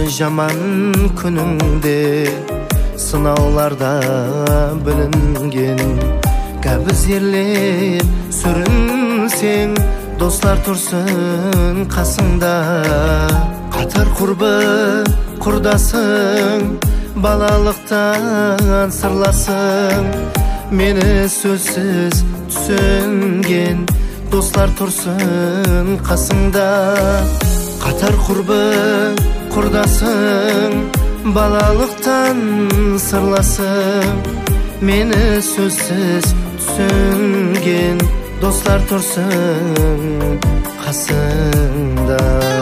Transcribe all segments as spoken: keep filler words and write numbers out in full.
жаман күніңде сынауларда білінген кәбіз ерлеп сүрінсең достар тұрсын қасыңда қатар құрбы құрдасың балалықтан сырласың мені сөзсіз түсінген достар тұрсын қасыңда қатар құрбы құрдасың балалықтан сырласың мені сөзсіз түсінген достар тұрсын қасыңда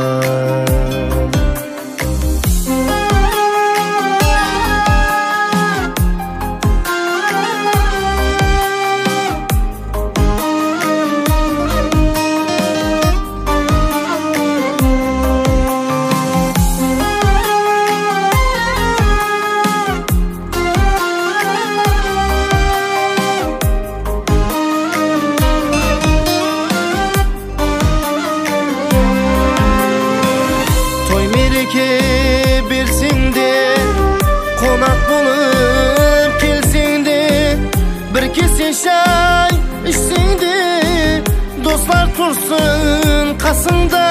берсең де қонақ болып келсең де бір кесе шай ішсең де достар тұрсын қасыңда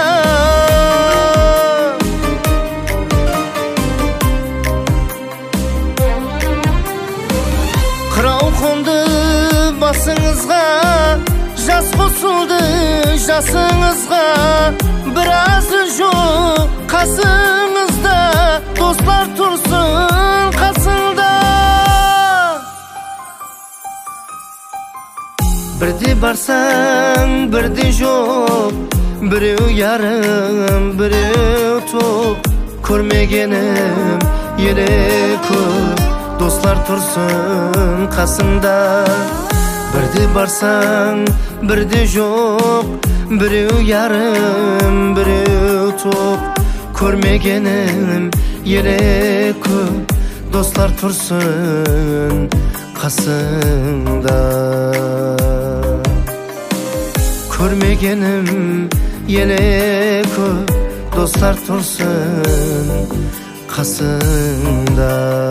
қырау қонды басыңызға жас қосылды жасыңызға біразы жоқ қасыңызда достар тұрсын қасыңда бірде барсаң бірде жоқ біреу ярым біреу тоқ көрмегенім еле көп достар тұрсын қасыңда бірде барсаң бірде жоқ біреу ярым біреу тоқ көрмегенім еле көп достар тұрсын қасыңда көрмегенім еле көп достар тұрсын қасыңда